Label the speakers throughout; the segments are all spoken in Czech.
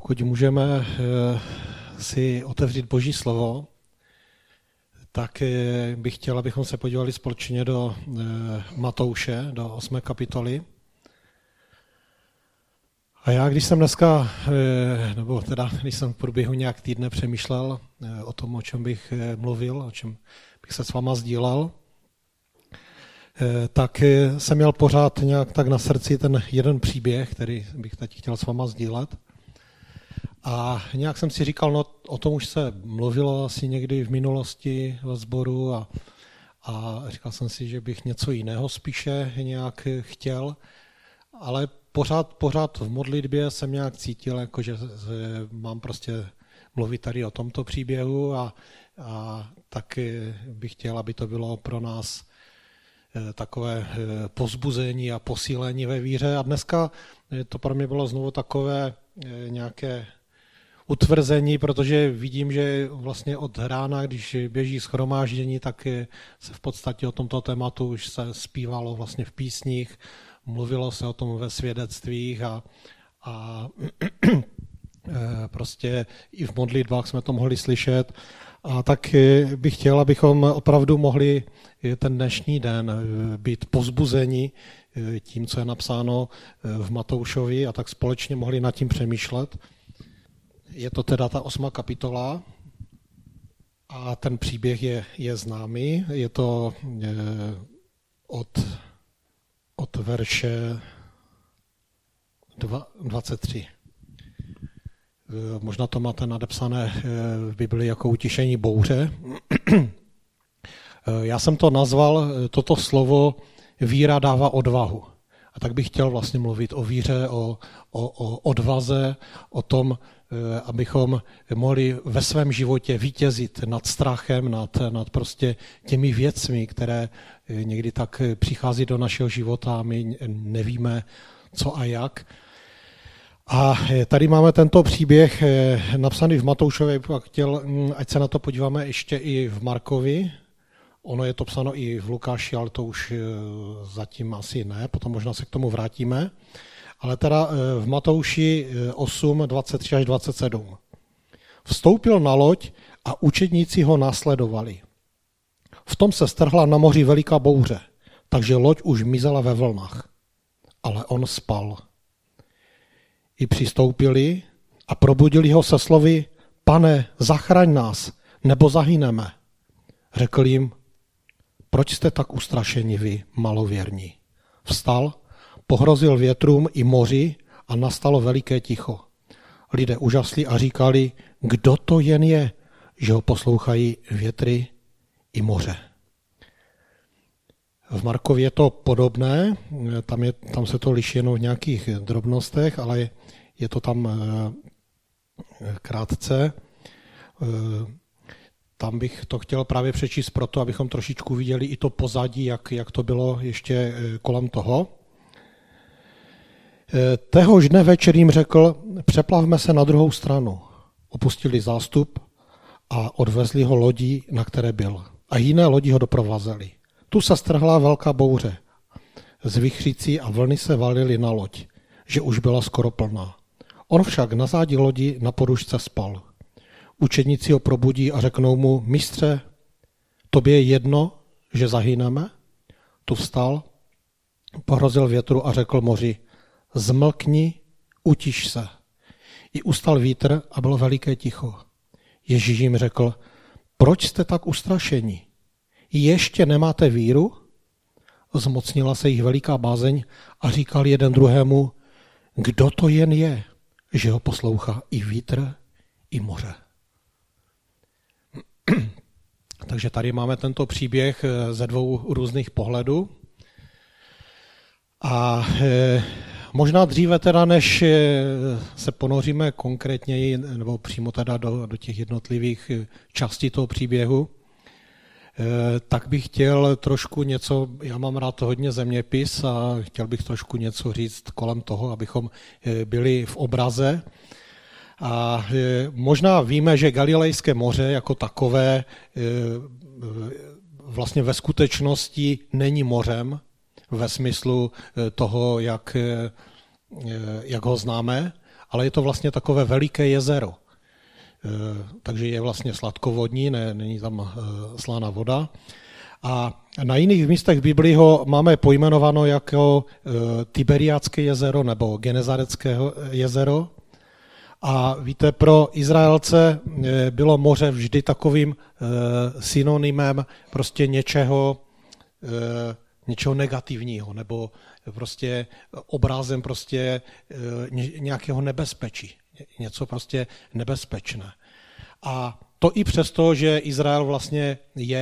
Speaker 1: Pokud můžeme si otevřít Boží slovo, tak bych chtěl, abychom se podívali společně do Matouše, do 8. kapitoly. A já, když jsem dneska, nebo teda, když jsem v průběhu nějak týdne přemýšlel o tom, o čem bych mluvil, o čem bych se s váma sdílel, tak jsem měl pořád nějak tak na srdci ten jeden příběh, který bych teď chtěl s váma sdílet. A nějak jsem si říkal, no o tom už se mluvilo asi někdy v minulosti ve sboru a říkal jsem si, že bych něco jiného spíše nějak chtěl, ale pořád v modlitbě jsem nějak cítil, jako že mám prostě mluvit tady o tomto příběhu a tak bych chtěl, aby to bylo pro nás takové povzbuzení a posílení ve víře. A dneska to pro mě bylo znovu takové nějaké utvrzení, protože vidím, že vlastně od rána, když běží shromáždění, tak se v podstatě o tomto tématu už se zpívalo vlastně v písních, mluvilo se o tom ve svědectvích a prostě i v modlitbách jsme to mohli slyšet. A tak bych chtěl, abychom opravdu mohli ten dnešní den být povzbuzeni tím, co je napsáno v Matoušovi, a tak společně mohli nad tím přemýšlet. Je to teda ta 8. kapitola a ten příběh je známý. Je to od verše 23. Možná to máte nadepsané v Bibli jako utišení bouře. Já jsem to nazval, toto slovo víra dává odvahu. A tak bych chtěl vlastně mluvit o víře, o odvaze, o tom, abychom mohli ve svém životě vítězit nad strachem, nad prostě těmi věcmi, které někdy tak přichází do našeho života a my nevíme, co a jak. A tady máme tento příběh napsaný v Matoušově, chtěl, ať se na to podíváme ještě i v Markovi. Ono je to psáno i v Lukáši, ale to už zatím asi ne, potom možná se k tomu vrátíme. Ale teda v Matouši 8, 23 až 27. Vstoupil na loď a učedníci ho následovali. V tom se strhla na moři veliká bouře, takže loď už mizela ve vlnách. Ale on spal. I přistoupili a probudili ho se slovy: Pane, zachraň nás, nebo zahyneme. Řekl jim: Proč jste tak ustrašeni vy, malověrní? Vstal, pohrozil větrům i moři a nastalo veliké ticho. Lidé úžasli a říkali: Kdo to jen je, že ho poslouchají větry i moře. V Markově je to podobné, tam se to liší jenom v nějakých drobnostech, ale je to tam krátce. Tam bych to chtěl právě přečíst proto, abychom trošičku viděli i to pozadí, jak to bylo ještě kolem toho. Téhož dne večer jim řekl: Přeplavme se na druhou stranu. Opustili zástup a odvezli ho lodí, na které byl. A jiné lodi ho doprovázely. Tu se strhla velká bouře s vichřicí a vlny se valily na loď, že už byla skoro plná. On však na zádi lodi na podušce spal. Učedníci ho probudí a řeknou mu: Mistře, tobě je jedno, že zahyneme? Tu vstal, pohrozil větru a řekl moři: Zmlkni, utiš se. I ustal vítr a bylo veliké ticho. Ježíš jim řekl: Proč jste tak ustrašeni? Ještě nemáte víru? Zmocnila se jich veliká bázeň a říkal jeden druhému: Kdo to jen je, že ho poslouchá i vítr, i moře. Takže tady máme tento příběh ze dvou různých pohledů. A možná dříve teda, než se ponoříme konkrétněji, nebo přímo teda do těch jednotlivých částí toho příběhu, tak bych chtěl trošku něco, já mám rád hodně zeměpis a chtěl bych trošku něco říct kolem toho, abychom byli v obraze. A možná víme, že Galilejské moře jako takové vlastně ve skutečnosti není mořem ve smyslu toho, jak ho známe, ale je to vlastně takové veliké jezero. Takže je vlastně sladkovodní, není tam slaná voda. A na jiných místech v Biblii ho máme pojmenováno jako Tiberiátské jezero nebo Genezarecké jezero. A víte, pro Izraelce bylo moře vždy takovým synonymem prostě něčeho negativního, nebo prostě obrázem prostě nějakého nebezpečí, něco prostě nebezpečné. A to i přesto, že Izrael vlastně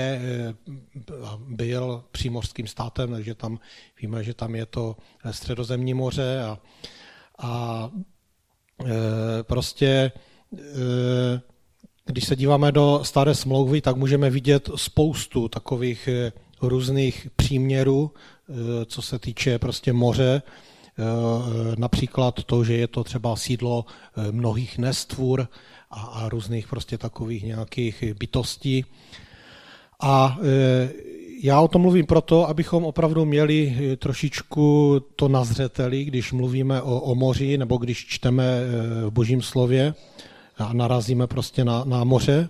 Speaker 1: byl přímořským státem, takže tam víme, že tam je to Středozemní moře a prostě když se díváme do Staré smlouvy, tak můžeme vidět spoustu takových různých příměrů, co se týče prostě moře. Například to, že je to třeba sídlo mnohých nestvůr a různých prostě takových nějakých bytostí. A já o tom mluvím proto, abychom opravdu měli trošičku to na zřeteli, když mluvíme o moři nebo když čteme v Božím slově a narazíme prostě na moře.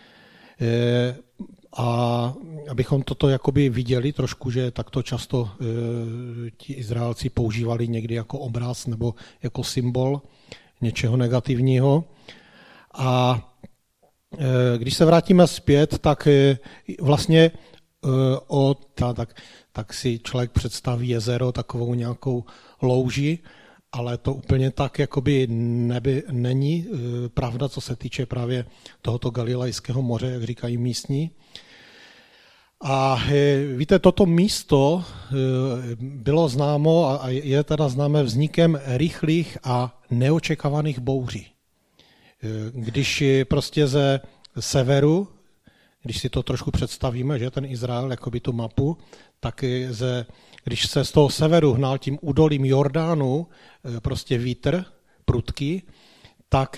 Speaker 1: A abychom toto jakoby viděli trošku, že takto často ti Izraelci používali někdy jako obraz nebo jako symbol něčeho negativního. A když se vrátíme zpět, tak vlastně tak si člověk představí jezero, takovou nějakou louži, ale to úplně tak jakoby není pravda, co se týče právě tohoto Galilejského moře, jak říkají místní. A víte, toto místo bylo známo a je teda známé vznikem rychlých a neočekávaných bouří. Když prostě ze severu, když si to trošku představíme, že ten Izrael, jakoby tu mapu, tak když se z toho severu hnal tím údolím Jordánu prostě vítr prudký, tak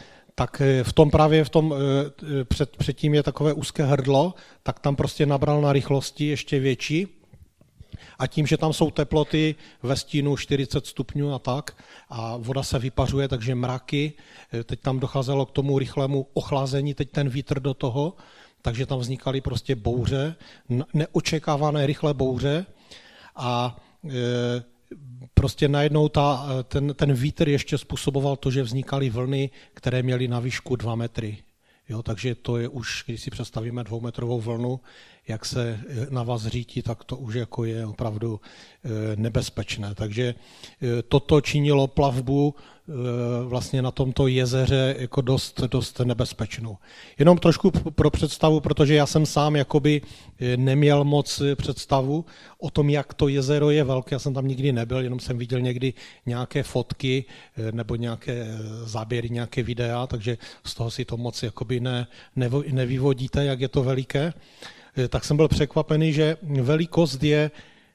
Speaker 1: předtím je takové úzké hrdlo, tak tam prostě nabral na rychlosti ještě větší. A tím, že tam jsou teploty ve stínu 40 stupňů a tak, a voda se vypařuje, takže mraky, teď tam docházelo k tomu rychlému ochlazení, teď ten vítr do toho, takže tam vznikaly prostě bouře, neočekávané rychlé bouře a prostě najednou ten vítr ještě způsoboval to, že vznikaly vlny, které měly na výšku 2 metry. Jo, takže to je už, když si představíme 2metrovou vlnu, jak se na vás řítí, tak to už jako je opravdu nebezpečné. Takže toto činilo plavbu vlastně na tomto jezeře jako dost nebezpečnou. Jenom trošku pro představu, protože já jsem sám jakoby neměl moc představu o tom, jak to jezero je velké. Já jsem tam nikdy nebyl, jenom jsem viděl někdy nějaké fotky nebo nějaké záběry, nějaké videa, takže z toho si to moc jakoby nevyvodíte, jak je to veliké. Tak jsem byl překvapený, že velikost je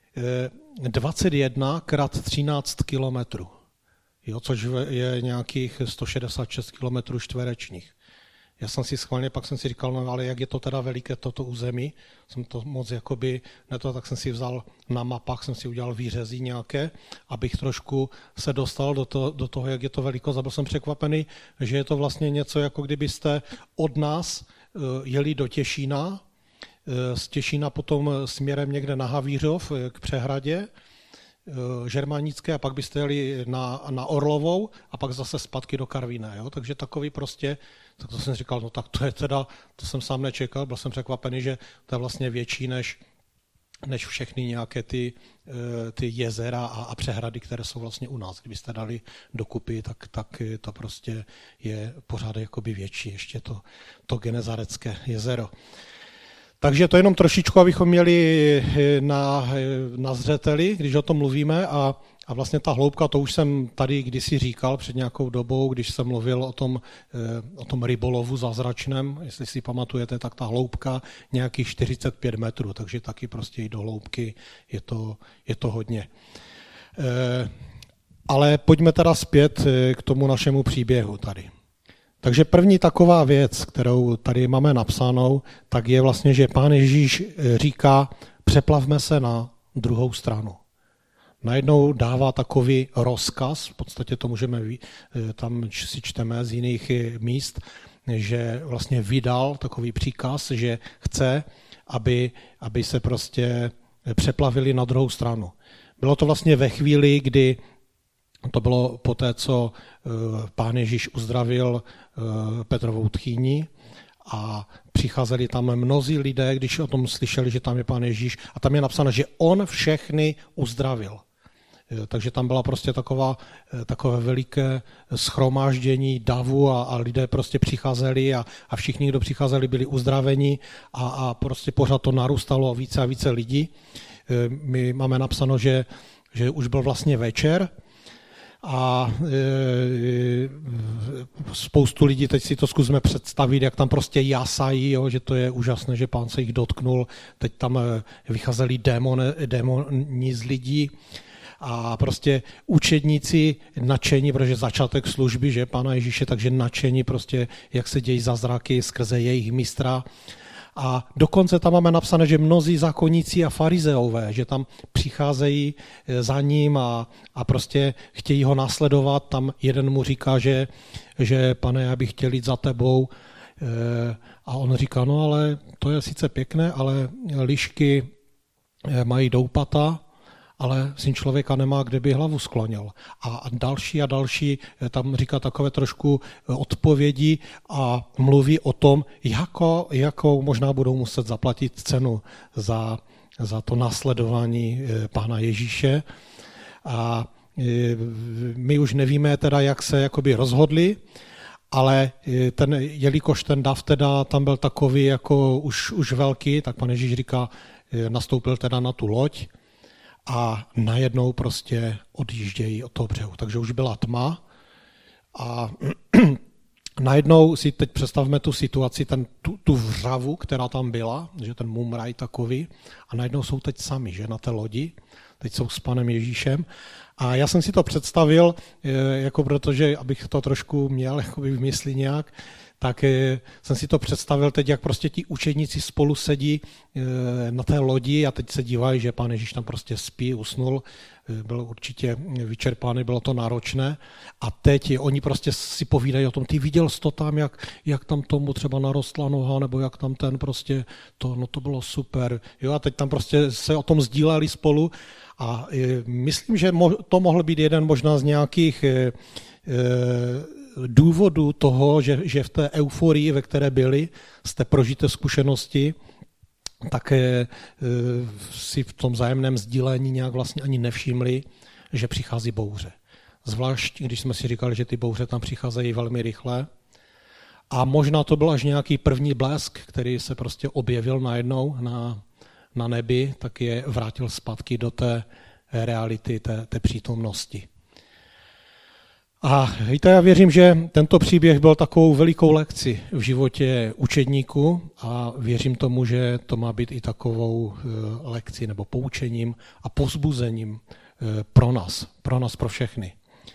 Speaker 1: 21 x 13 kilometrů, což je nějakých 166 kilometrů čtverečních. Já jsem si schválně, pak jsem si říkal, no ale jak je to teda veliké toto území, jsem to moc jakoby, tak jsem si vzal na mapách, jsem si udělal výřezy nějaké, abych trošku se dostal do toho, jak je to velikost, a byl jsem překvapený, že je to vlastně něco, jako kdybyste od nás jeli do Těšína, z Těšína potom směrem někde na Havířov k přehradě žermanické a pak byste jeli na Orlovou a pak zase zpátky do Karviné. Jo? Takže takový prostě, tak to jsem říkal, no tak to je teda, to jsem sám nečekal, byl jsem překvapený, že to je vlastně větší než všechny nějaké ty jezera a přehrady, které jsou vlastně u nás. Kdybyste dali dokupy, tak to prostě je pořád jakoby větší, ještě to Genezarecké jezero. Takže to jenom trošičku, abychom měli na zřeteli, když o tom mluvíme a vlastně ta hloubka, to už jsem tady kdysi říkal před nějakou dobou, když jsem mluvil o tom rybolovu zázračném, jestli si pamatujete, tak ta hloubka nějakých 45 metrů, takže taky prostě i do hloubky je to hodně. Ale pojďme teda zpět k tomu našemu příběhu tady. Takže první taková věc, kterou tady máme napsanou, tak je vlastně, že Pán Ježíš říká, přeplavme se na druhou stranu. najednou dává takový rozkaz, v podstatě to můžeme, tam si čteme z jiných míst, že vlastně vydal takový příkaz, že chce, aby se prostě přeplavili na druhou stranu. Bylo to vlastně ve chvíli, kdy to bylo poté, co Pán Ježíš uzdravil Petrovou tchýni a přicházeli tam mnozí lidé, když o tom slyšeli, že tam je Pán Ježíš a tam je napsáno, že on všechny uzdravil. Takže tam byla prostě takové veliké shromáždění davu a lidé prostě přicházeli a všichni, kdo přicházeli, byli uzdraveni a prostě pořád to narůstalo více a více lidí. My máme napsáno, že už byl vlastně večer a spoustu lidí, teď si to zkusme představit, jak tam prostě jasají, jo, že to je úžasné, že Pán se jich dotknul, teď tam vycházeli démoni z lidí a prostě učedníci nadšení, protože začátek služby, že Pána Ježíše, takže nadšení prostě, jak se dějí zázraky skrze jejich mistra. A dokonce tam máme napsané, že mnozí zákonníci a farizeové, že tam přicházejí za ním a prostě chtějí ho následovat. Tam jeden mu říká, že pane, já bych chtěl jít za tebou. A on říká, no ale to je sice pěkné, ale lišky mají doupata, ale syn člověka nemá, kde by hlavu sklonil. A další tam říká takové trošku odpovědi a mluví o tom, jakou možná budou muset zaplatit cenu za to následování Pána Ježíše. A my už nevíme teda, jak se jakoby rozhodli, ale jelikož ten dav teda tam byl takový jako už velký, tak Pán Ježíš říká, nastoupil teda na tu loď, a najednou prostě odjíždějí od toho břehu. Takže už byla tma a najednou si teď představme tu situaci, tu vřavu, která tam byla, že ten mumraj takový, a najednou jsou teď sami, že na té lodi, teď jsou s Panem Ježíšem. A já jsem si to představil, jako protože, abych to trošku měl v mysli nějak, tak jsem si to představil teď, jak prostě ti učedníci spolu sedí na té lodi a teď se dívají, že Pán Ježíš tam prostě spí, usnul, byl určitě vyčerpány, bylo to náročné a teď oni prostě si povídají o tom, ty viděl jsi to tam, jak tam tomu třeba narostla noha, nebo jak tam ten prostě, to bylo super. Jo, a teď tam prostě se o tom sdíleli spolu a myslím, že to mohl být jeden možná z nějakých důvodu toho, že v té euforii, ve které byli, z té prožité zkušenosti, tak si v tom vzájemném sdílení nějak vlastně ani nevšimli, že přichází bouře. Zvlášť, když jsme si říkali, že ty bouře tam přicházejí velmi rychle. A možná to byl až nějaký první blesk, který se prostě objevil najednou na nebi, tak je vrátil zpátky do té reality, té přítomnosti. A víte, já věřím, že tento příběh byl takovou velikou lekci v životě učedníků a věřím tomu, že to má být i takovou lekci nebo poučením a povzbuzením pro nás, pro všechny.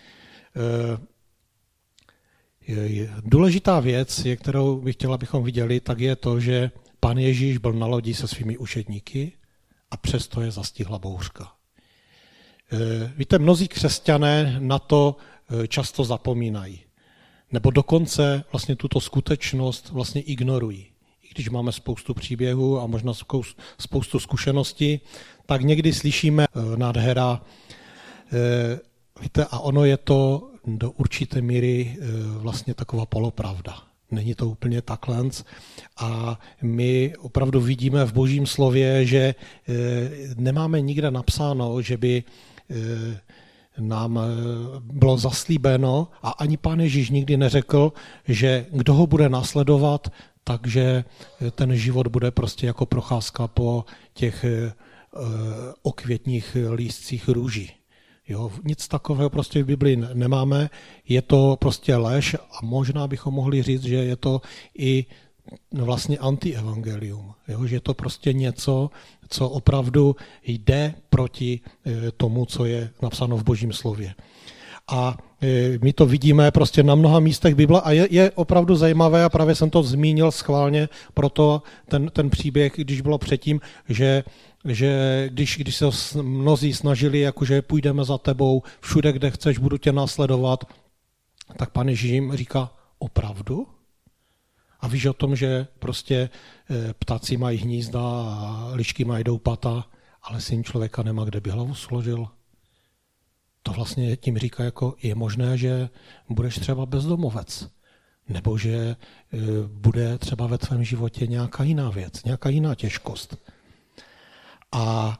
Speaker 1: Důležitá věc, kterou bych chtěl, abychom viděli, tak je to, že Pán Ježíš byl na lodi se svými učedníky a přesto je zastihla bouřka. Víte, mnozí křesťané na to často zapomínají. Nebo dokonce vlastně tuto skutečnost vlastně ignorují. I když máme spoustu příběhů a možná spoustu zkušeností, tak někdy slyšíme nádhera. Víte, a ono je to do určité míry vlastně taková polopravda. Není to úplně takhle. A my opravdu vidíme v Božím slově, že nemáme nikde napsáno, že by nám bylo zaslíbeno a ani Pán Ježíš nikdy neřekl, že kdo ho bude následovat, takže ten život bude prostě jako procházka po těch okvětních lístcích růží. Jo, nic takového prostě v Biblii nemáme, je to prostě lež a možná bychom mohli říct, že je to i vlastně antievangelium, jo, že je to prostě něco, co opravdu jde proti tomu, co je napsáno v Božím slově. A my to vidíme prostě na mnoha místech Bible a je opravdu zajímavé a právě jsem to zmínil schválně, proto ten příběh, když bylo předtím, že že když se mnozí snažili, jakože půjdeme za tebou, všude, kde chceš, budu tě následovat, tak Pán Ježíš jim říká, opravdu? A víš o tom, že prostě ptáci mají hnízda a lišky mají doupata, ale Syn člověka nemá, kde by hlavu složil? To vlastně tím říká, jako je možné, že budeš třeba bezdomovec, nebo že bude třeba ve tvém životě nějaká jiná věc, nějaká jiná těžkost. A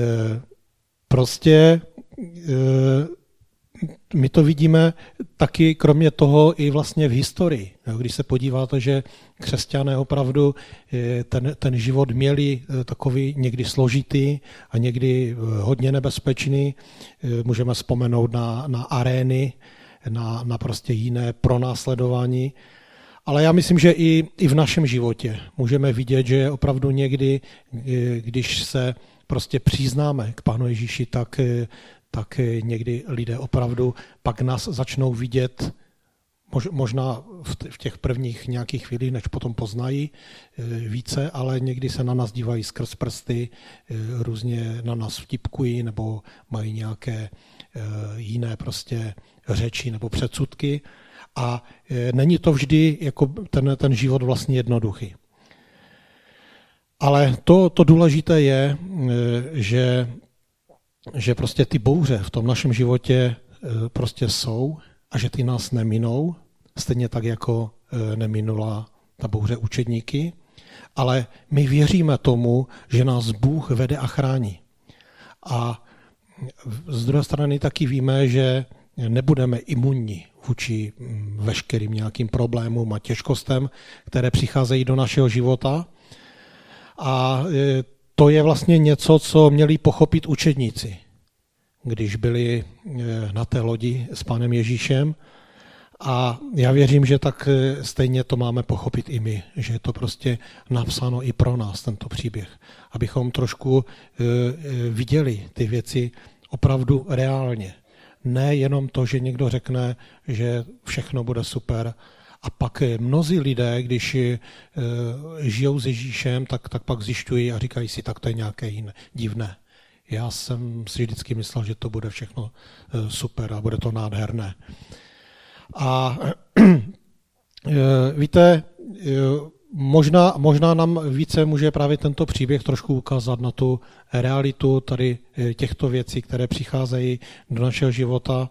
Speaker 1: prostě my to vidíme taky kromě toho i vlastně v historii. Když se podíváte, že křesťané opravdu ten život měli takový někdy složitý a někdy hodně nebezpečný. Můžeme vzpomenout na arény, na prostě jiné pronásledování. Ale já myslím, že i v našem životě můžeme vidět, že opravdu někdy, když se prostě přiznáme k Pánu Ježíši, tak někdy lidé opravdu pak nás začnou vidět, možná v těch prvních nějakých chvílích, než potom poznají více, ale někdy se na nás dívají skrz prsty, různě na nás vtipkují nebo mají nějaké jiné prostě řeči nebo předsudky. A není to vždy jako ten život vlastně jednoduchý. Ale to důležité je, že prostě ty bouře v tom našem životě prostě jsou a že ty nás neminou, stejně tak, jako neminula ta bouře učedníky, ale my věříme tomu, že nás Bůh vede a chrání. A z druhé strany taky víme, že nebudeme imunní vůči veškerým nějakým problémům a těžkostem, které přicházejí do našeho života. A to je vlastně něco, co měli pochopit učedníci, když byli na té lodi s Pánem Ježíšem. A já věřím, že tak stejně to máme pochopit i my, že je to prostě napsáno i pro nás, tento příběh. Abychom trošku viděli ty věci opravdu reálně. Ne jenom to, že někdo řekne, že všechno bude super. A pak mnozí lidé, když žijou s Ježíšem, tak pak zjišťují a říkají si, tak to je nějaké jiné, divné. Já jsem si vždycky myslel, že to bude všechno super a bude to nádherné. A víte, možná nám více může právě tento příběh trošku ukázat na tu realitu tady těchto věcí, které přicházejí do našeho života.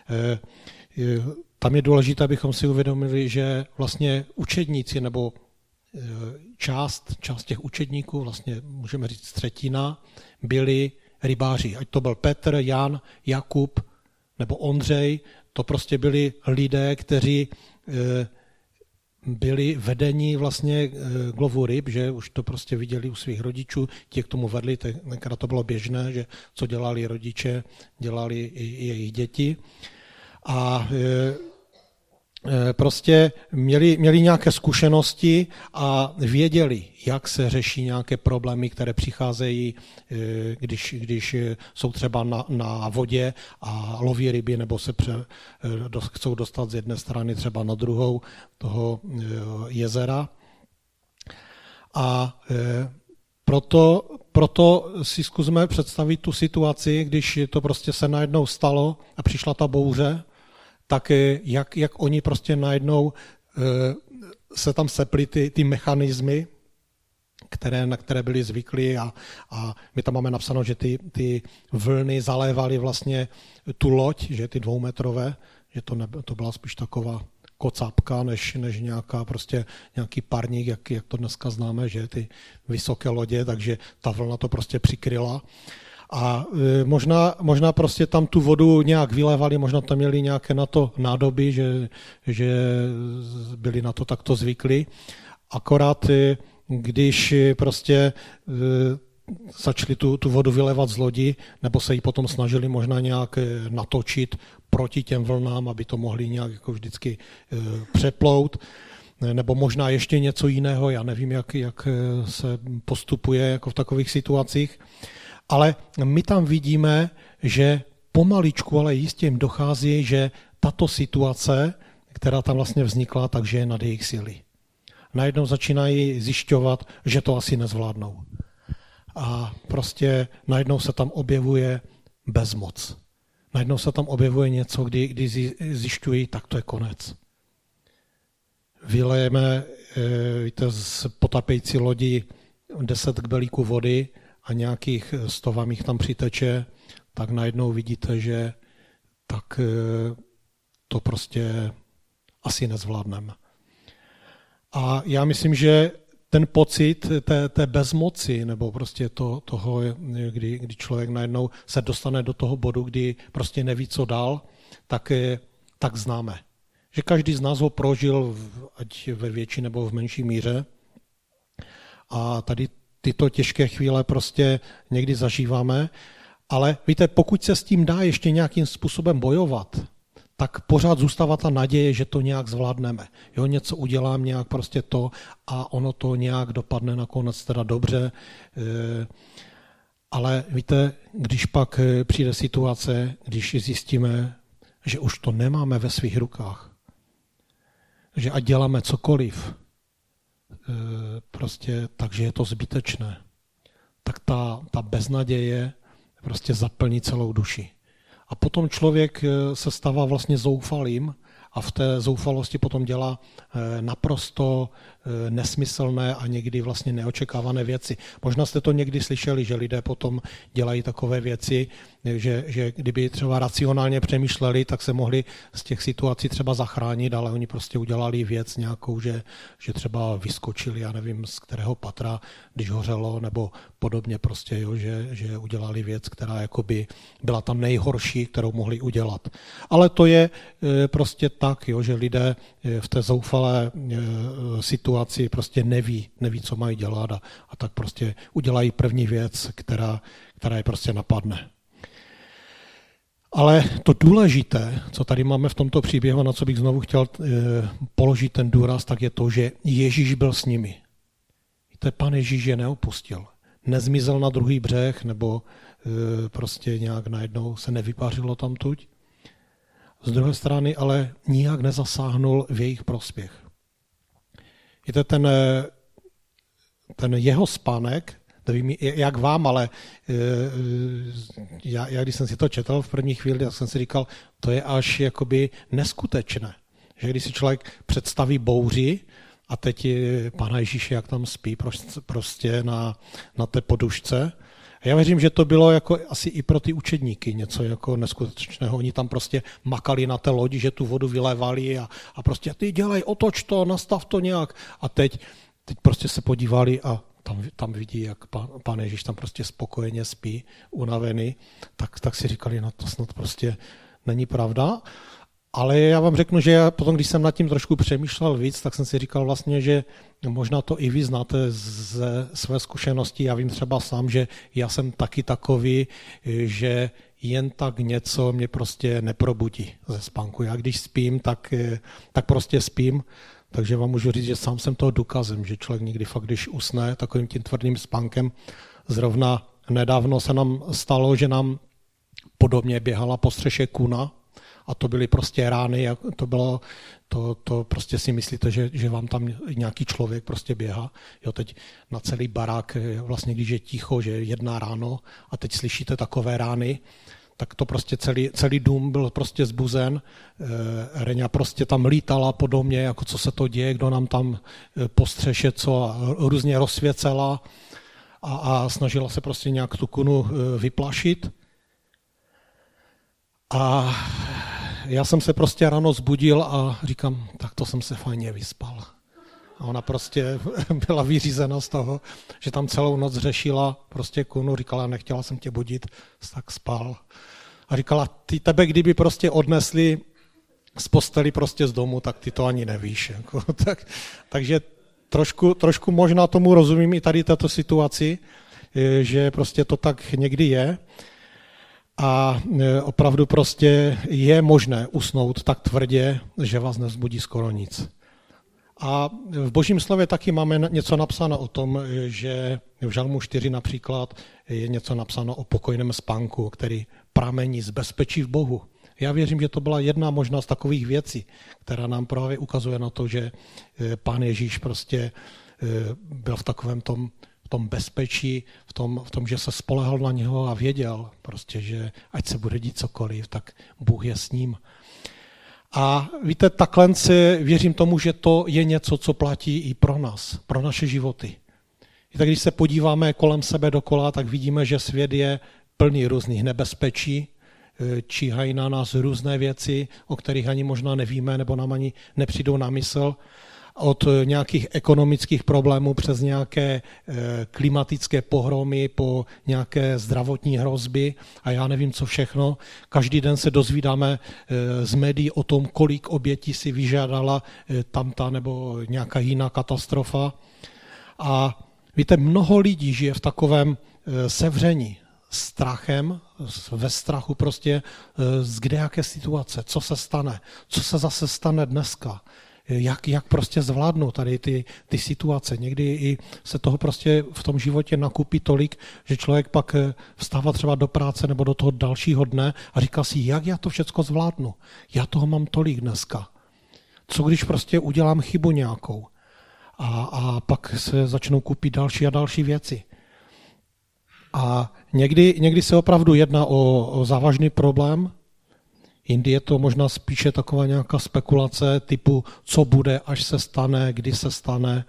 Speaker 1: Tam je důležité, abychom si uvědomili, že vlastně učedníci nebo část těch učedníků, vlastně můžeme říct třetina, byli rybáři. Ať to byl Petr, Jan, Jakub nebo Ondřej, to prostě byli lidé, kteří byli vedeni vlastně k lovu ryb, že už to prostě viděli u svých rodičů, ti k tomu vedli, tenkrát to bylo běžné, že co dělali rodiče, dělali i jejich děti. A prostě měli nějaké zkušenosti a věděli, jak se řeší nějaké problémy, které přicházejí, když jsou třeba na vodě a loví ryby, nebo se chcou dostat z jedné strany třeba na druhou toho jezera. A proto si zkusme představit tu situaci, když to prostě se najednou stalo a přišla ta bouře, tak jak oni prostě najednou se tam seply ty mechanismy, na které byli zvyklí a my tam máme napsáno, že ty vlny zalévaly vlastně tu loď, že ty 2metrové, že to byla spíš taková kocápka, než nějaký parník, jak to dneska známe, že ty vysoké lodě, takže ta vlna to prostě přikryla. A možná prostě tam tu vodu nějak vylévali, možná tam měli nějaké na to nádoby, že byli na to takto zvyklí. Akorát když prostě začali tu vodu vylévat z lodi, nebo se ji potom snažili možná nějak natočit proti těm vlnám, aby to mohli nějak jako vždycky přeplout, nebo možná ještě něco jiného, já nevím, jak se postupuje jako v takových situacích. Ale my tam vidíme, že pomaličku, ale jistě jim dochází, že tato situace, která tam vlastně vznikla, takže je nad jejich síly. Najednou začínají zjišťovat, že to asi nezvládnou. a prostě najednou se tam objevuje bezmoc. Najednou se tam objevuje něco, kdy zjišťují, tak to je konec. Vylejeme, víte, z potapející lodi 10 kbelíků vody a nějakých 100 vám jich tam přiteče, tak najednou vidíte, že tak to prostě asi nezvládneme. A já myslím, že ten pocit té bezmoci, nebo prostě toho, kdy člověk najednou se dostane do toho bodu, kdy prostě neví, co dál, tak známe. Že každý z nás ho prožil, ať ve větší nebo v menší míře. A tady tyto těžké chvíle prostě někdy zažíváme. Ale víte, pokud se s tím dá ještě nějakým způsobem bojovat, tak pořád zůstává ta naděje, že to nějak zvládneme. Jo, něco udělám, nějak prostě to a ono to nějak dopadne nakonec teda dobře. Ale víte, když pak přijde situace, když zjistíme, že už to nemáme ve svých rukách, že ať děláme cokoliv, prostě takže je to zbytečné, tak ta beznaděje prostě zaplní celou duši. A potom člověk se stává vlastně zoufalým a v té zoufalosti potom dělá naprosto nesmyslné a někdy vlastně neočekávané věci. Možná jste to někdy slyšeli, že lidé potom dělají takové věci, že kdyby třeba racionálně přemýšleli, tak se mohli z těch situací třeba zachránit, ale oni prostě udělali věc nějakou, že třeba vyskočili, já nevím z kterého patra, když hořelo, nebo podobně prostě, jo, že udělali věc, která jakoby byla tam nejhorší, kterou mohli udělat. Ale to je prostě tak, jo, že lidé v té zoufalé situaci prostě neví, co mají dělat a tak prostě udělají první věc, která je prostě napadne. Ale to důležité, co tady máme v tomto příběhu, na co bych znovu chtěl položit ten důraz, tak je to, že Ježíš byl s nimi. Víte, Pán Ježíš je neopustil. Nezmizel na druhý břeh, nebo prostě nějak najednou se nevypařilo tamtuď. Z druhé strany ale nijak nezasáhnul v jejich prospěch. Víte, ten jeho spánek, nevím, jak vám, ale já když jsem si to četl v první chvíli, tak jsem si říkal, to je až jakoby neskutečné. Že když si člověk představí bouři a teď Pána Ježíše, jak tam spí prostě na té podušce. A já věřím, že to bylo jako asi i pro ty učedníky něco jako neskutečného. Oni tam prostě makali na té lodi, že tu vodu vylévali a prostě ty dělej, otoč to, nastav to nějak. A teď prostě se podívali a tam vidí, jak Pán Ježíš tam prostě spokojeně spí, unavený, tak si říkali, no to snad prostě není pravda. Ale já vám řeknu, že já potom, když jsem nad tím trošku přemýšlel víc, tak jsem si říkal vlastně, že možná to i vy znáte ze své zkušenosti. Já vím třeba sám, že já jsem taky takový, že jen tak něco mě prostě neprobudí ze spánku. Já když spím, tak prostě spím. Takže vám můžu říct, že sám jsem toho důkazem, že člověk někdy fakt, když usne takovým tím tvrdým spánkem, zrovna nedávno se nám stalo, že nám podobně běhala po střeše kuna a to byly prostě rány, to prostě si myslíte, že vám tam nějaký člověk prostě běhá. Jo, teď na celý barák, vlastně když je ticho, že je 1 ráno a teď slyšíte takové rány, tak to prostě celý dům byl prostě zbuzen. Reňa prostě tam lítala po domě, jako co se to děje, kdo nám tam po střeše co a různě rozsvěcela a snažila se prostě nějak tu kunu vyplašit. A já jsem se prostě ráno zbudil a říkám, tak to jsem se fajně vyspal. A ona prostě byla vyřízena z toho, že tam celou noc řešila prostě kunu, říkala, nechtěla jsem tě budit, tak spal. A říkala, tebe kdyby prostě odnesli z posteli prostě z domu, tak ty to ani nevíš. Jako, takže trošku možná tomu rozumím i tady této situaci, že prostě to tak někdy je. A opravdu prostě je možné usnout tak tvrdě, že vás nevzbudí skoro nic. A v Božím slově taky máme něco napsáno o tom, že v Žalmu 4 například je něco napsáno o pokojném spánku, který pramení z bezpečí v Bohu. Já věřím, že to byla jedna možná z takových věcí, která nám právě ukazuje na to, že Pán Ježíš prostě byl v takovém tom v tom bezpečí, v tom, že se spolehal na něho a věděl prostě, že ať se bude dít cokoliv, tak Bůh je s ním. A víte, takhle věřím tomu, že to je něco, co platí i pro nás, pro naše životy. Víte, když se podíváme kolem sebe dokola, tak vidíme, že svět je plný různých nebezpečí, číhají na nás různé věci, o kterých ani možná nevíme, nebo nám ani nepřijdou na mysl. Od nějakých ekonomických problémů přes nějaké klimatické pohromy po nějaké zdravotní hrozby a já nevím, co všechno. Každý den se dozvídáme z médií o tom, kolik obětí si vyžádala tamta nebo nějaká jiná katastrofa. A víte, mnoho lidí žije v takovém sevření, strachem, ve strachu prostě z kdejaké situace, co se stane, co se zase stane dneska. Jak prostě zvládnout tady ty situace. Někdy i se toho prostě v tom životě nakupí tolik, že člověk pak vstává třeba do práce nebo do toho dalšího dne a říká si, jak já to všecko zvládnu. Já toho mám tolik dneska. Co když prostě udělám chybu nějakou? A pak se začnou kupit další a další věci. A někdy se opravdu jedná o závažný problém, jindy je to možná spíše taková nějaká spekulace typu, co bude, až se stane, kdy se stane.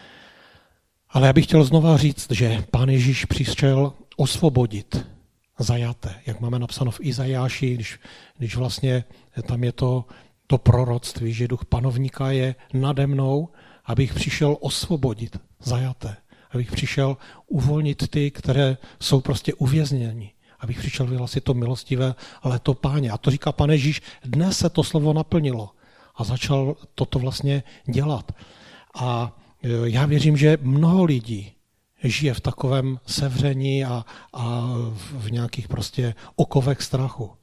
Speaker 1: Ale já bych chtěl znova říct, že Pán Ježíš přišel osvobodit zajaté, jak máme napsáno v Izajáši, když vlastně tam je to proroctví, že duch panovníka je nade mnou, abych přišel osvobodit zajaté, abych přišel uvolnit ty, které jsou prostě uvězněni. Abych přišel vyhlasit to milostivé léto Páně. A to říká Pán Ježíš, dnes se to slovo naplnilo. A začal toto vlastně dělat. A já věřím, že mnoho lidí žije v takovém sevření a v nějakých prostě okovech strachu.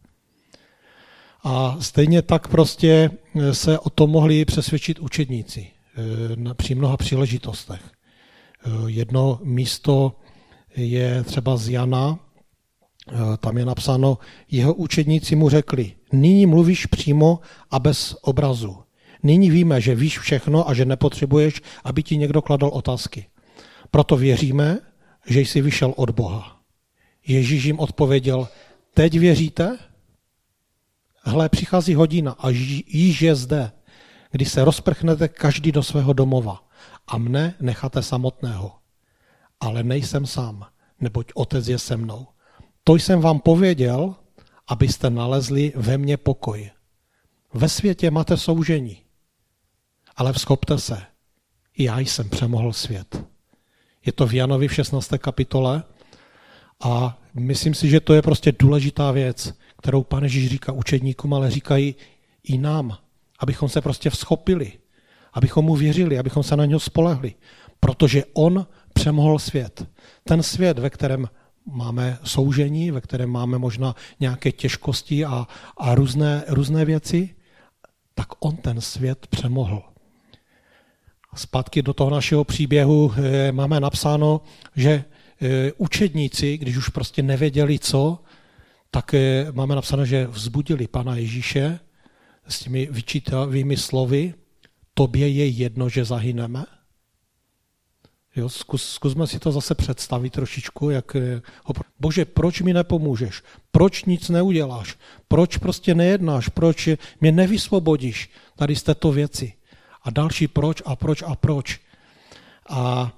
Speaker 1: A stejně tak prostě se o tom mohli přesvědčit učedníci při mnoha příležitostech. Jedno místo je třeba z Jana, tam je napsáno, jeho učedníci mu řekli, nyní mluvíš přímo a bez obrazu. Nyní víme, že víš všechno a že nepotřebuješ, aby ti někdo kladl otázky. Proto věříme, že jsi vyšel od Boha. Ježíš jim odpověděl, teď věříte? Hle, přichází hodina a již je zde, kdy se rozprchnete každý do svého domova a mne necháte samotného. Ale nejsem sám, neboť Otec je se mnou. To jsem vám pověděl, abyste nalezli ve mně pokoj. Ve světě máte soužení, ale vzchopte se. Já jsem přemohl svět. Je to v Janovi v 16. kapitole a myslím si, že to je prostě důležitá věc, kterou Pán Ježíš říká učedníkům, ale říkají i nám, abychom se prostě vzchopili, abychom mu věřili, abychom se na něho spolehli, protože on přemohl svět. Ten svět, ve kterém máme soužení, ve kterém máme možná nějaké těžkosti a různé věci, tak on ten svět přemohl. Zpátky do toho našeho příběhu máme napsáno, že učedníci, když už prostě nevěděli co, tak máme napsáno, že vzbudili Pana Ježíše s těmi vyčítavými slovy, tobě je jedno, že zahyneme. Jo, zkusme si to zase představit trošičku, Bože, proč mi nepomůžeš? Proč nic neuděláš? Proč prostě nejednáš? Proč mě nevysvobodíš tady z této věci? A další proč a proč a proč? A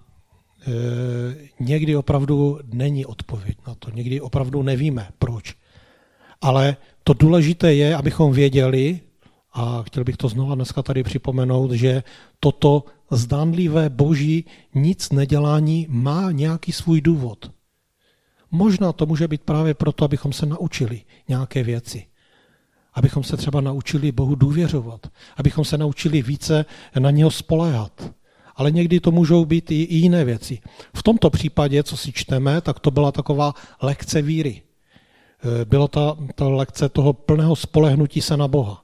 Speaker 1: někdy opravdu není odpověď na to. Někdy opravdu nevíme proč. Ale to důležité je, abychom věděli, a chtěl bych to znova dneska tady připomenout, že toto zdánlivé boží nic nedělání má nějaký svůj důvod. Možná to může být právě proto, abychom se naučili nějaké věci. Abychom se třeba naučili Bohu důvěřovat. Abychom se naučili více na něho spoléhat. Ale někdy to můžou být i jiné věci. V tomto případě, co si čteme, tak to byla taková lekce víry. Byla ta lekce toho plného spolehnutí se na Boha.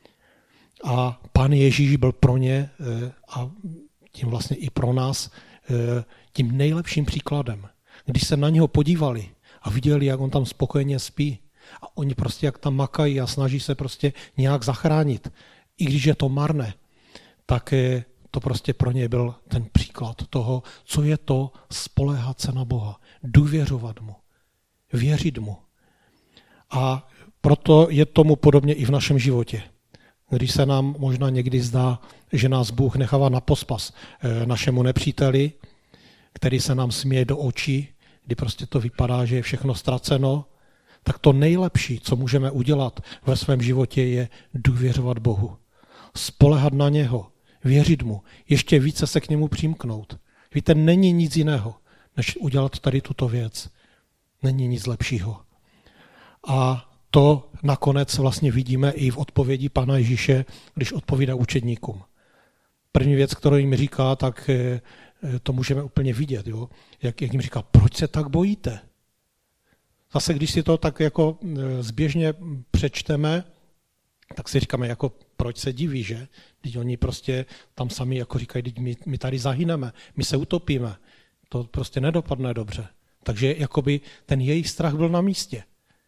Speaker 1: A Pán Ježíš byl pro ně a tím vlastně i pro nás tím nejlepším příkladem. Když se na něho podívali a viděli, jak on tam spokojeně spí a oni prostě jak tam makají a snaží se prostě nějak zachránit, i když je to marné, tak to prostě pro ně byl ten příklad příklad toho, co je to spoléhat se na Boha, důvěřovat mu, věřit mu. A proto je tomu podobně i v našem životě. Když se nám možná někdy zdá, že nás Bůh nechává na pospas našemu nepříteli, který se nám směje do očí, kdy prostě to vypadá, že je všechno ztraceno, tak to nejlepší, co můžeme udělat ve svém životě, je důvěřovat Bohu. Spoléhat na něho, věřit mu, ještě více se k němu přimknout. Víte, není nic jiného, než udělat tady tuto věc. Není nic lepšího. A to nakonec vlastně vidíme i v odpovědi Pána Ježíše, když odpovídá učedníkům. První věc, kterou jim říká, tak to můžeme úplně vidět. Jo? Jak jim říká, proč se tak bojíte? Zase, když si to tak jako zběžně přečteme, tak si říkáme, jako proč se diví, že? Když oni prostě tam sami jako říkají, my tady zahyneme, my se utopíme. To prostě nedopadne dobře. Takže jakoby ten jejich strach byl na místě.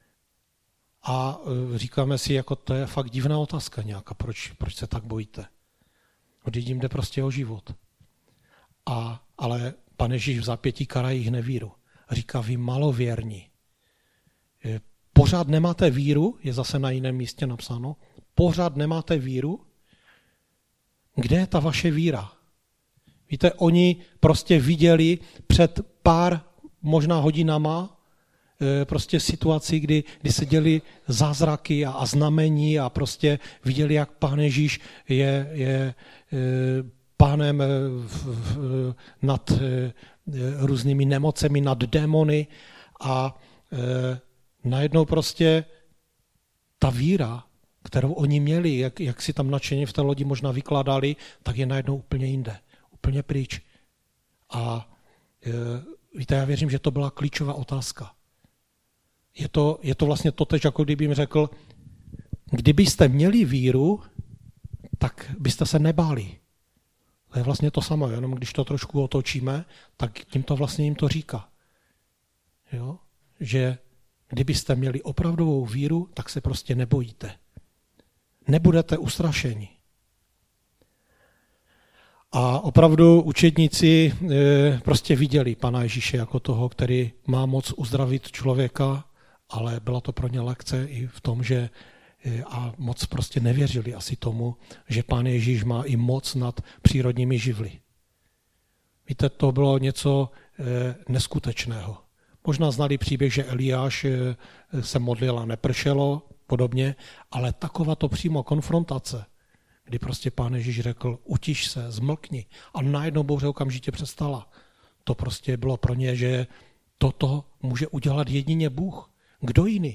Speaker 1: A říkáme si, jako to je fakt divná otázka nějaká, proč se tak bojíte? Když jim jde prostě o život. Ale Pane Ježíš v zápětí kará jejich nevíru. Říká, vy malověrní. Pořád nemáte víru, je zase na jiném místě napsáno, pořád nemáte víru? Kde je ta vaše víra? Víte, oni prostě viděli před pár možná hodinama prostě situaci, kdy se děli zázraky a znamení a prostě viděli, jak Pán Ježíš je pánem nad různými nemocemi, nad démony a najednou prostě ta víra, kterou oni měli, jak si tam nadšeně v té lodi možná vykládali, tak je najednou úplně jinde, úplně pryč. A víte, já věřím, že to byla klíčová otázka. Je to vlastně totéž, jako kdyby jim řekl, kdybyste měli víru, tak byste se nebáli. To je vlastně to samé, jenom když to trošku otočíme, tak tím to vlastně jim to říká. Jo? Že kdybyste měli opravdovou víru, tak se prostě nebojíte. Nebudete ustrašeni. A opravdu učedníci prostě viděli Pana Ježíše jako toho, který má moc uzdravit člověka, ale byla to pro ně lekce i v tom, že a moc prostě nevěřili asi tomu, že Pán Ježíš má i moc nad přírodními živly. Víte, to bylo něco neskutečného. Možná znali příběh, že Eliáš se modlil a nepršelo, podobně, ale taková to přímo konfrontace, kdy prostě Pán Ježíš řekl, utiš se, zmlkni a najednou bouře okamžitě přestala. To prostě bylo pro ně, že toto může udělat jedině Bůh. Kdo jiný?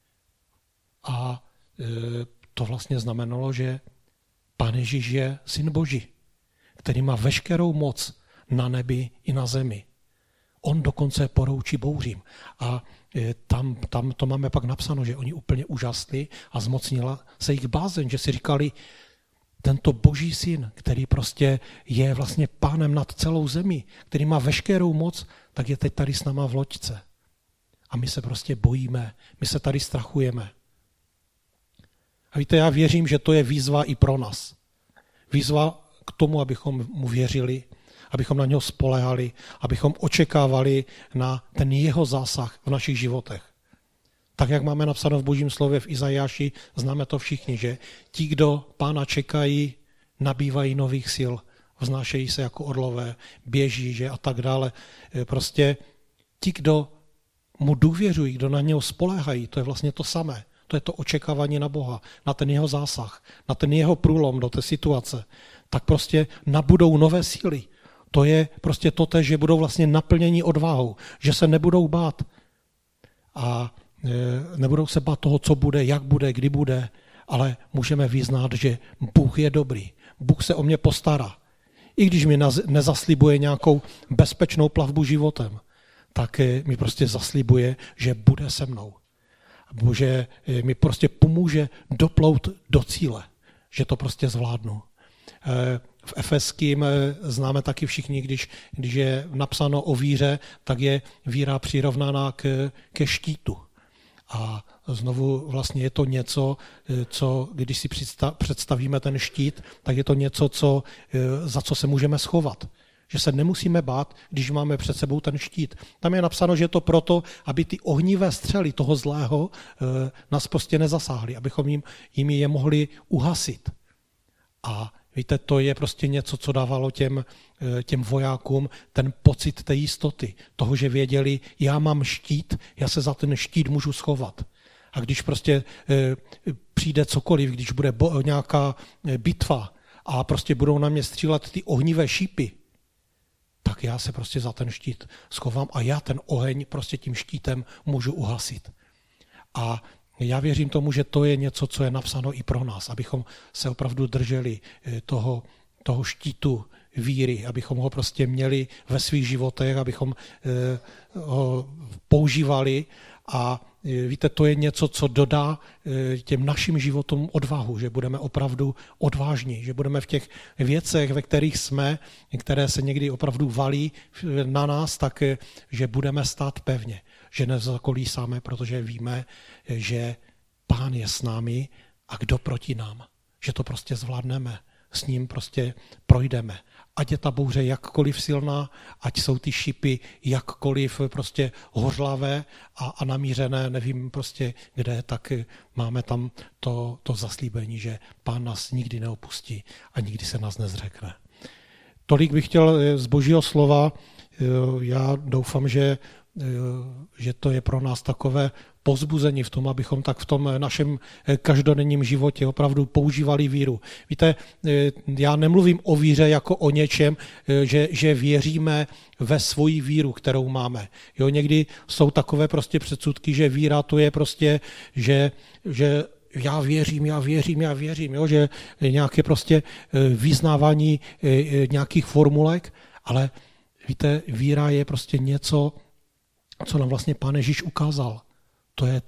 Speaker 1: A to vlastně znamenalo, že Pán Ježíš je Syn Boží, který má veškerou moc na nebi i na zemi. On dokonce poroučí bouřím. A tam to máme pak napsáno, že oni úplně úžasli a zmocnila se jich bázeň, že si říkali, tento Boží syn, který prostě je vlastně pánem nad celou zemi, který má veškerou moc, tak je teď tady s náma v loďce. A my se prostě bojíme, my se tady strachujeme. A víte, já věřím, že to je výzva i pro nás. Výzva k tomu, abychom mu věřili, abychom na něho spoléhali, abychom očekávali na ten jeho zásah v našich životech. Tak, jak máme napsáno v Božím slově v Izajáši, známe to všichni, že ti, kdo Pána čekají, nabývají nových sil, vznášejí se jako orlové, běží, že a tak dále. Prostě ti, kdo mu důvěřují, kdo na něho spoléhají, to je vlastně to samé. To je to očekávání na Boha, na ten jeho zásah, na ten jeho průlom do té situace. Tak prostě nabudou nové síly. To je prostě to, že budou vlastně naplněni odvahou, že se nebudou bát. A nebudou se bát toho, co bude, jak bude, kdy bude, ale můžeme vyznat, že Bůh je dobrý. Bůh se o mě postará. I když mi nezaslibuje nějakou bezpečnou plavbu životem, tak mi prostě zaslibuje, že bude se mnou. Že mi prostě pomůže doplout do cíle, že to prostě zvládnu. V Efeským známe taky všichni, když je napsáno o víře, tak je víra přirovnána ke štítu. A znovu vlastně je to něco, co když si představíme ten štít, tak je to něco, za co se můžeme schovat. Že se nemusíme bát, když máme před sebou ten štít. Tam je napsáno, že je to proto, aby ty ohnivé střely toho zlého nás prostě nezasáhly, abychom jim je mohli uhasit. A víte, to je prostě něco, co dávalo těm vojákům ten pocit té jistoty. Toho, že věděli, já mám štít, já se za ten štít můžu schovat. A když prostě přijde cokoliv, když bude nějaká bitva a prostě budou na mě střílet ty ohnivé šípy, tak já se prostě za ten štít schovám a já ten oheň prostě tím štítem můžu uhasit. A já věřím tomu, že to je něco, co je napsáno i pro nás, abychom se opravdu drželi toho štítu víry, abychom ho prostě měli ve svých životech, abychom ho používali a víte, to je něco, co dodá těm našim životům odvahu, že budeme opravdu odvážní, že budeme v těch věcech, ve kterých jsme, které se někdy opravdu valí na nás, tak že budeme stát pevně, že nezakolísáme, protože víme, že Pán je s námi a kdo proti nám, že to prostě zvládneme, s ním prostě projdeme. Ať je ta bouře jakkoliv silná, ať jsou ty šipy jakkoliv prostě hořlavé a namířené, nevím prostě kde, tak máme tam to zaslíbení, že Pán nás nikdy neopustí a nikdy se nás nezřekne. Tolik bych chtěl z Božího slova. Já doufám, že to je pro nás takové povzbuzení v tom, abychom tak v tom našem každodenním životě opravdu používali víru. Víte, já nemluvím o víře jako o něčem, že věříme ve svoji víru, kterou máme. Jo, někdy jsou takové prostě předsudky, že víra to je prostě, že já věřím, jo, že nějaké prostě vyznávání nějakých formulek, ale víte, víra je prostě něco, co nám vlastně Pán Ježíš ukázal. To je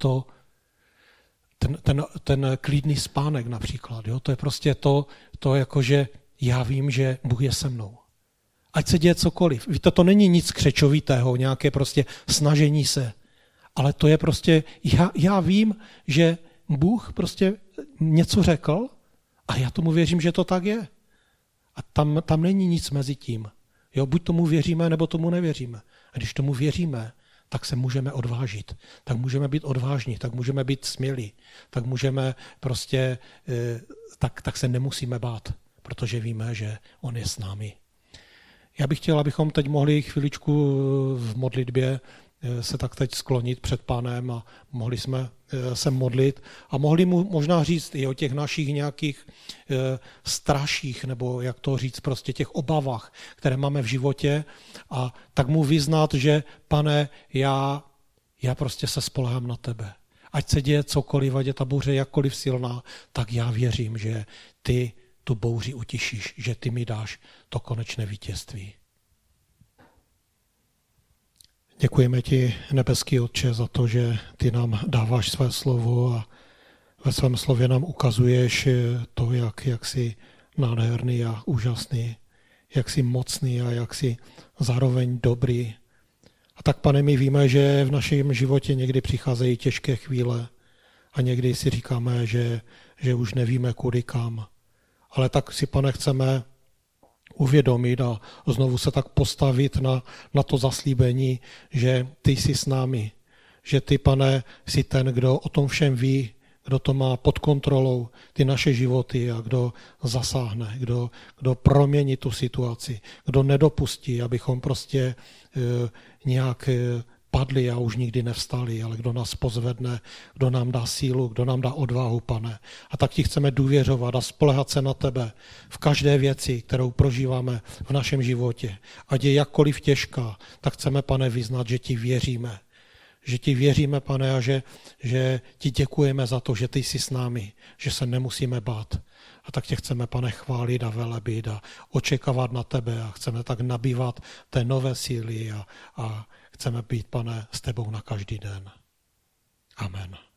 Speaker 1: ten klidný spánek například. Jo? To je prostě to jako, že já vím, že Bůh je se mnou. Ať se děje cokoliv. Víte, to není nic křečovitého, nějaké prostě snažení se. Ale to je prostě, já vím, že Bůh prostě něco řekl a já tomu věřím, že to tak je. A tam není nic mezi tím. Jo, buď tomu věříme, nebo tomu nevěříme. A když tomu věříme, tak se můžeme odvážit, tak můžeme být odvážní, tak můžeme být smělí, tak můžeme prostě, tak se nemusíme bát, protože víme, že on je s námi. Já bych chtěl, abychom teď mohli chviličku v modlitbě se tak teď sklonit před Pánem a mohli jsme se modlit a mohli mu možná říct i o těch našich nějakých straších, nebo jak to říct, prostě těch obavách, které máme v životě a tak mu vyznat, že Pane, já prostě se spolehám na tebe. Ať se děje cokoliv, ať je ta bouře jakkoliv silná, tak já věřím, že ty tu bouři utišíš, že ty mi dáš to konečné vítězství. Děkujeme ti, nebeský Otče, za to, že ty nám dáváš své slovo a ve svém slově nám ukazuješ to, jak jsi nádherný a úžasný, jak jsi mocný a jak jsi zároveň dobrý. A tak, Pane, my víme, že v našem životě někdy přicházejí těžké chvíle a někdy si říkáme, že už nevíme kudy kam. Ale tak si, Pane, chceme uvědomit a znovu se tak postavit na to zaslíbení, že ty jsi s námi, že ty, Pane, jsi ten, kdo o tom všem ví, kdo to má pod kontrolou, ty naše životy a kdo zasáhne, kdo promění tu situaci, kdo nedopustí, abychom prostě nějak padli a už nikdy nevstali, ale kdo nás pozvedne, kdo nám dá sílu, kdo nám dá odvahu, Pane. A tak ti chceme důvěřovat a spoléhat se na tebe v každé věci, kterou prožíváme v našem životě. Ať je jakkoliv těžká, tak chceme, Pane, vyznat, že ti věříme. Že ti věříme, Pane, a že ti děkujeme za to, že ty jsi s námi, že se nemusíme bát. A tak tě chceme, Pane, chválit a velebit a očekávat na tebe a chceme tak nabývat té nové síly a chceme být, Pane, s tebou na každý den. Amen.